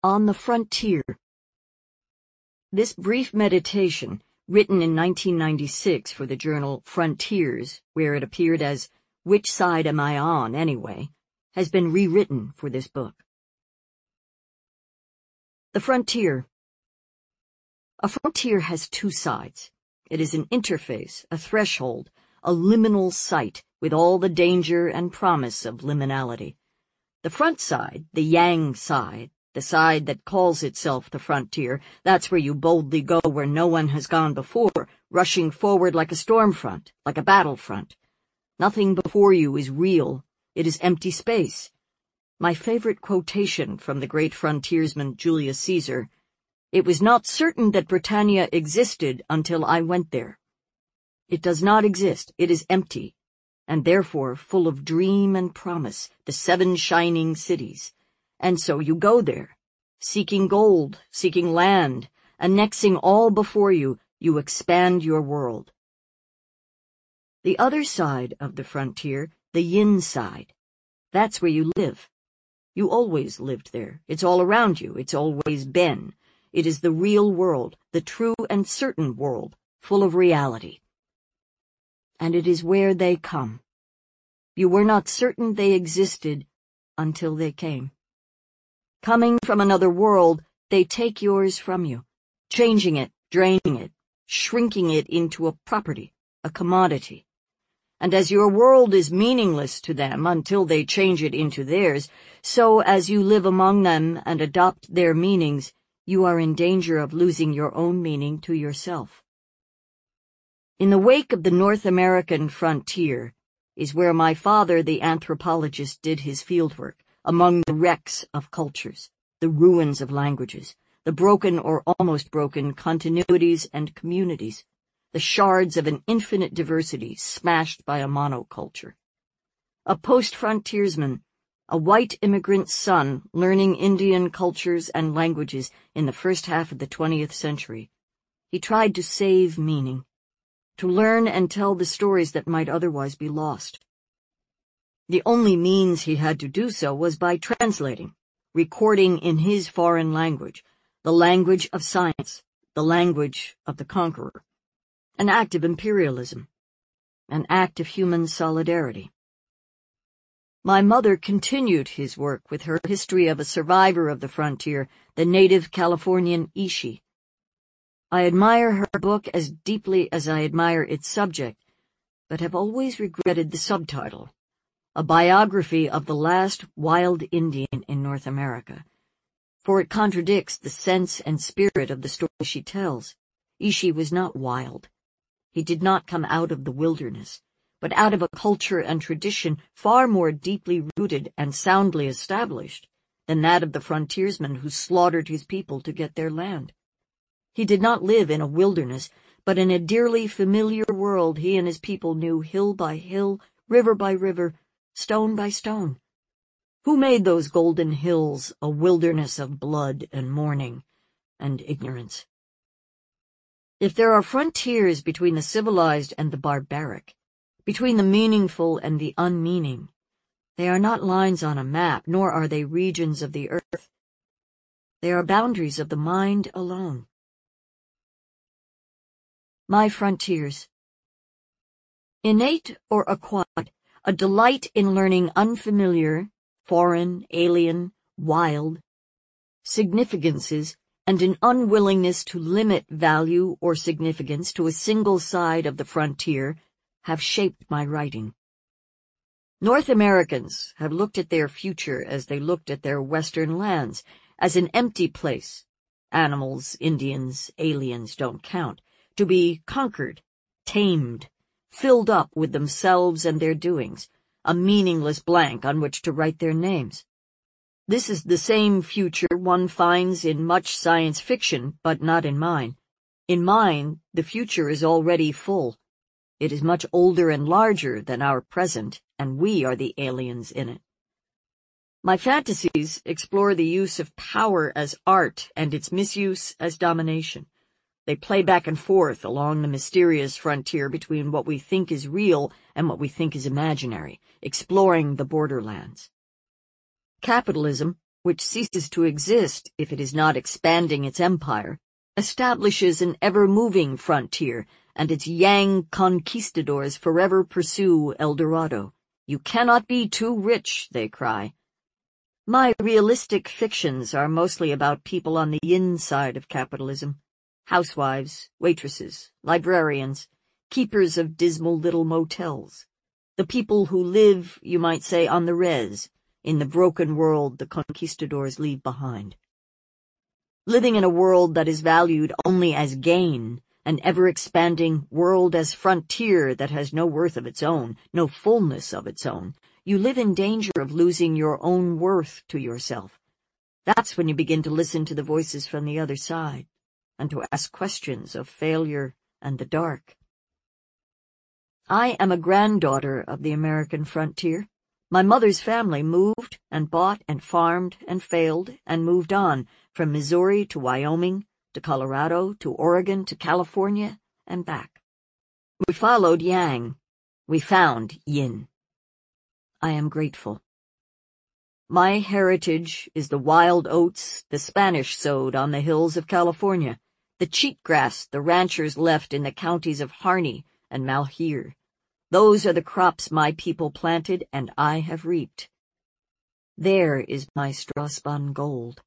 On the Frontier. This brief meditation, written in 1996 for the journal Frontiers, where it appeared as Which Side Am I On, Anyway?, has been rewritten for this book. The Frontier. A frontier has two sides. It is an interface, a threshold, a liminal site with all the danger and promise of liminality. The front side, the Yang side, the side that calls itself the frontier, that's where you boldly go where no one has gone before, rushing forward like a storm front, like a battlefront. Nothing before you is real. It is empty space. My favorite quotation from the great frontiersman Julius Caesar: "It was not certain that Britannia existed until I went there." It does not exist. It is empty, and therefore full of dream and promise, the 7 shining cities. And so you go there, seeking gold, seeking land, annexing all before you, you expand your world. The other side of the frontier, the Yin side, that's where you live. You always lived there. It's all around you. It's always been. It is the real world, the true and certain world, full of reality. And it is where they come. You were not certain they existed until they came. Coming from another world, they take yours from you, changing it, draining it, shrinking it into a property, a commodity. And as your world is meaningless to them until they change it into theirs, so as you live among them and adopt their meanings, you are in danger of losing your own meaning to yourself. In the wake of the North American frontier is where my father, the anthropologist, did his fieldwork, among the wrecks of cultures, the ruins of languages, the broken or almost broken continuities and communities, the shards of an infinite diversity smashed by a monoculture. A post-frontiersman, a white immigrant son learning Indian cultures and languages in the first half of the 20th century, he tried to save meaning, to learn and tell the stories that might otherwise be lost. The only means he had to do so was by translating, recording in his foreign language, the language of science, the language of the conqueror, an act of imperialism, an act of human solidarity. My mother continued his work with her history of a survivor of the frontier, the native Californian Ishi. I admire her book as deeply as I admire its subject, but have always regretted the subtitle, a biography of the last wild Indian in North America, for it contradicts the sense and spirit of the story she tells. Ishi was not wild. He did not come out of the wilderness, but out of a culture and tradition far more deeply rooted and soundly established than that of the frontiersman who slaughtered his people to get their land. He did not live in a wilderness, but in a dearly familiar world he and his people knew hill by hill, river by river, stone by stone. Who made those golden hills a wilderness of blood and mourning and ignorance? If there are frontiers between the civilized and the barbaric, between the meaningful and the unmeaning, they are not lines on a map, nor are they regions of the earth. They are boundaries of the mind alone. My frontiers. Innate or acquired, a delight in learning unfamiliar, foreign, alien, wild significances, and an unwillingness to limit value or significance to a single side of the frontier have shaped my writing. North Americans have looked at their future as they looked at their western lands, as an empty place. Animals, Indians, aliens don't count. To be conquered, tamed, filled up with themselves and their doings, a meaningless blank on which to write their names. This is the same future one finds in much science fiction, but not in mine. In mine, the future is already full. It is much older and larger than our present, and we are the aliens in it. My fantasies explore the use of power as art and its misuse as domination. They play back and forth along the mysterious frontier between what we think is real and what we think is imaginary, exploring the borderlands. Capitalism, which ceases to exist if it is not expanding its empire, establishes an ever-moving frontier, and its Yang conquistadors forever pursue El Dorado. You cannot be too rich, they cry. My realistic fictions are mostly about people on the yin side of capitalism. Housewives, waitresses, librarians, keepers of dismal little motels. The people who live, you might say, on the res, in the broken world the conquistadors leave behind. Living in a world that is valued only as gain, an ever-expanding world as frontier that has no worth of its own, no fullness of its own, you live in danger of losing your own worth to yourself. That's when you begin to listen to the voices from the other side, and to ask questions of failure and the dark. I am a granddaughter of the American frontier. My mother's family moved and bought and farmed and failed and moved on, from Missouri to Wyoming, to Colorado, to Oregon, to California, and back. We followed Yang. We found Yin. I am grateful. My heritage is the wild oats the Spanish sowed on the hills of California, the cheatgrass the ranchers left in the counties of Harney and Malheur. Those are the crops my people planted and I have reaped. There is my straw-spun gold.